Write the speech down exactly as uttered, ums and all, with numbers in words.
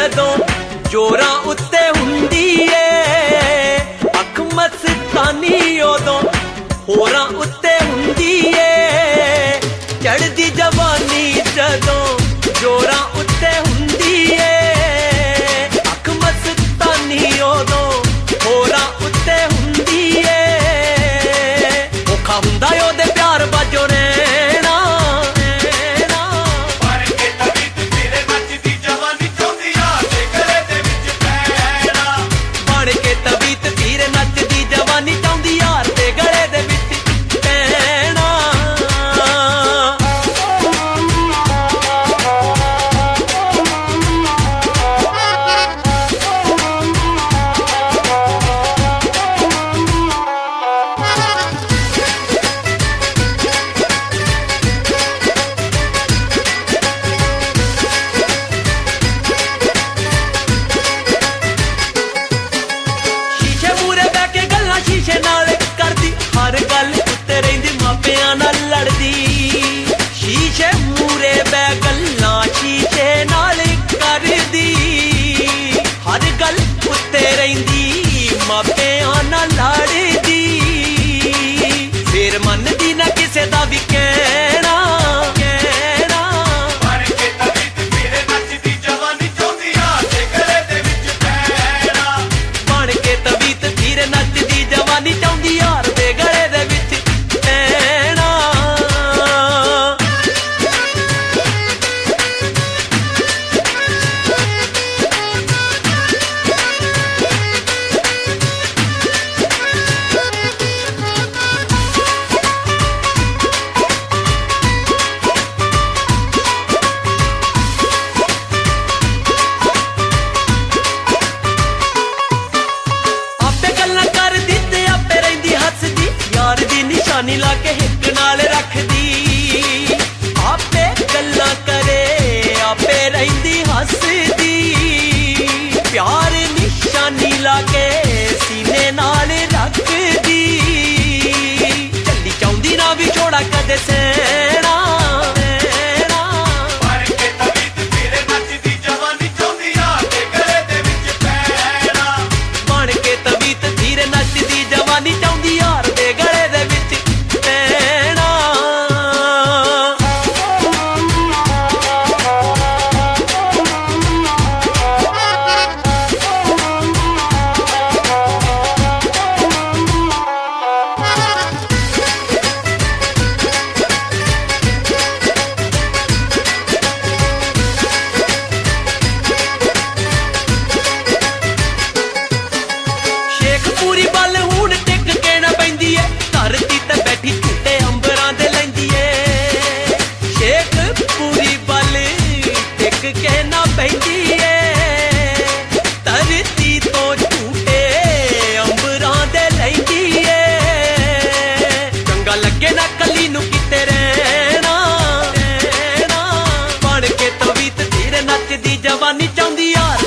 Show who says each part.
Speaker 1: जदों जोरां उत्ते हुंदी ए अख मस्तानी उदों होरां उत्ते हुंदी ए चढ़दी जवानी जदों जोरां उत्ते हुंदी ए अख मस्तानी उदों होरां उत्ते हुंदी ए औखा हुंदा ओहदे प्यार बाजो रहना लाके हिक नाल रखदी आपे गल्लां करे आपे रहिंदी हसदी प्यार निशानी लाके सीने नाल रखदी चली चाहुंदी ना भी छोड़ा कदे सैना कहना पैंदी ए धरती तो झूठे अंबरां दे लैंदी ए चंगा लगे ना कली नू किते रहना बन के तवीत तेरे नचदी जवानी चाहुंदी यार